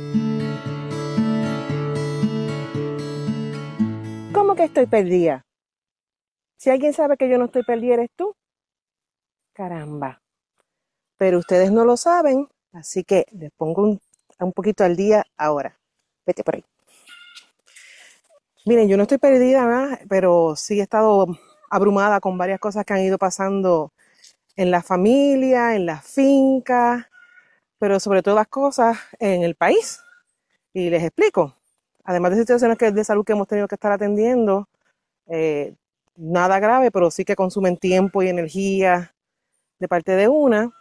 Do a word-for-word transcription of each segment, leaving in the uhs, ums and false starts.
¿Cómo que estoy perdida? Si alguien sabe que yo no estoy perdida, ¿eres tú? Caramba. Pero ustedes no lo saben, así que les pongo un, un poquito al día ahora. Vete por ahí. Miren, yo no estoy perdida, ¿verdad? Pero sí he estado abrumada con varias cosas que han ido pasando en la familia, en las fincas, pero sobre todo las cosas en el país. Y les explico. Además de situaciones que- de salud que hemos tenido que estar atendiendo, eh, nada grave, pero sí que consumen tiempo y energía de parte de una.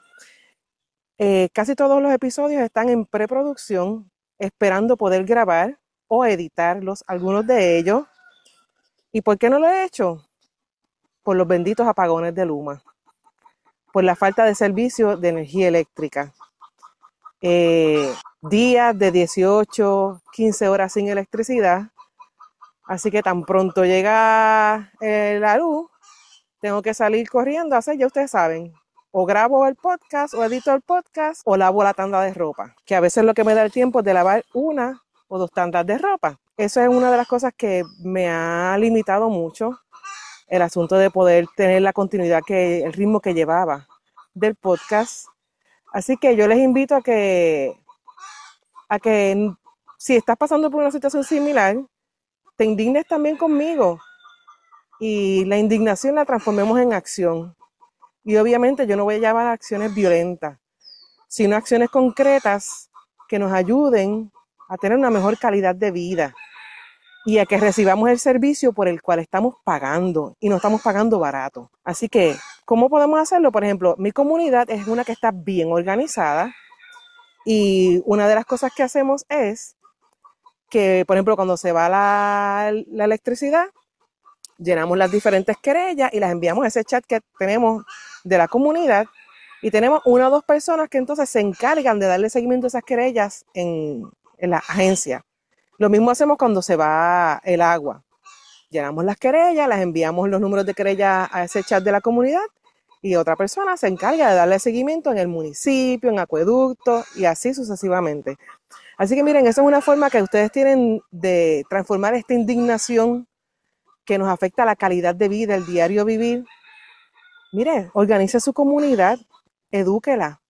Eh, casi todos los episodios están en preproducción, esperando poder grabar o editarlos, algunos de ellos. ¿Y por qué no lo he hecho? Por los benditos apagones de Luma, por la falta de servicio de energía eléctrica. Eh, días de dieciocho, quince horas sin electricidad, así que tan pronto llega eh, la luz, tengo que salir corriendo a hacer, ya ustedes saben, o grabo el podcast, o edito el podcast, o lavo la tanda de ropa, que a veces lo que me da el tiempo es de lavar una o dos tandas de ropa. Eso es una de las cosas que me ha limitado mucho, el asunto de poder tener la continuidad, que el ritmo que llevaba del podcast. Así que yo les invito a que, a que si estás pasando por una situación similar, te indignes también conmigo y la indignación la transformemos en acción. Y obviamente yo no voy a llamar a acciones violentas, sino acciones concretas que nos ayuden a tener una mejor calidad de vida y a que recibamos el servicio por el cual estamos pagando y no estamos pagando barato. Así que, ¿cómo podemos hacerlo? Por ejemplo, mi comunidad es una que está bien organizada y una de las cosas que hacemos es que, por ejemplo, cuando se va la, la electricidad, llenamos las diferentes querellas y las enviamos a ese chat que tenemos de la comunidad y tenemos una o dos personas que entonces se encargan de darle seguimiento a esas querellas en, en la agencia. Lo mismo hacemos cuando se va el agua. Llenamos las querellas, las enviamos los números de querella a ese chat de la comunidad y otra persona se encarga de darle seguimiento en el municipio, en acueductos y así sucesivamente. Así que miren, esa es una forma que ustedes tienen de transformar esta indignación que nos afecta la calidad de vida, el diario vivir. Mire, organice su comunidad, edúquela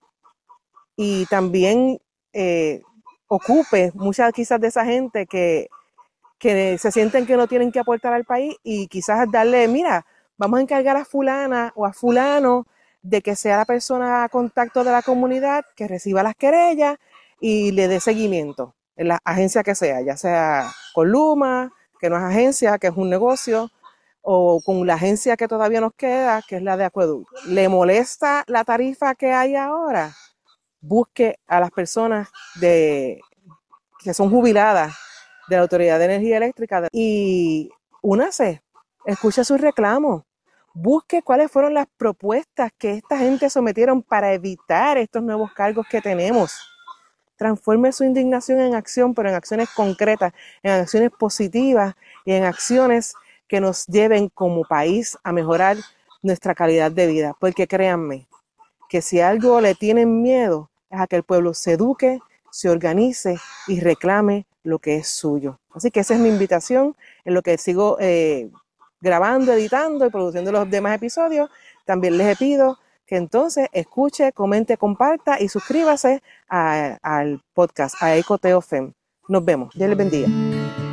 y también eh, ocupe muchas quizás de esa gente que, que se sienten que no tienen que aportar al país y quizás darle, mira, vamos a encargar a fulana o a fulano de que sea la persona a contacto de la comunidad, que reciba las querellas y le dé seguimiento en la agencia que sea, ya sea con Luma, que no es agencia, que es un negocio, o con la agencia que todavía nos queda, que es la de acueducto. ¿Le molesta la tarifa que hay ahora? Busque a las personas de, que son jubiladas de la Autoridad de Energía Eléctrica y únase, escuche sus reclamos, busque cuáles fueron las propuestas que esta gente sometieron para evitar estos nuevos cargos que tenemos. Transforme su indignación en acción, pero en acciones concretas, en acciones positivas y en acciones que nos lleven como país a mejorar nuestra calidad de vida. Porque créanme, que si algo le tienen miedo es a que el pueblo se eduque, se organice y reclame lo que es suyo. Así que esa es mi invitación, en lo que sigo eh, grabando, editando y produciendo los demás episodios. También les pido que entonces escuche, comente, comparta y suscríbase a, al podcast, a Ecoteo F E M. Nos vemos. Dios les bendiga.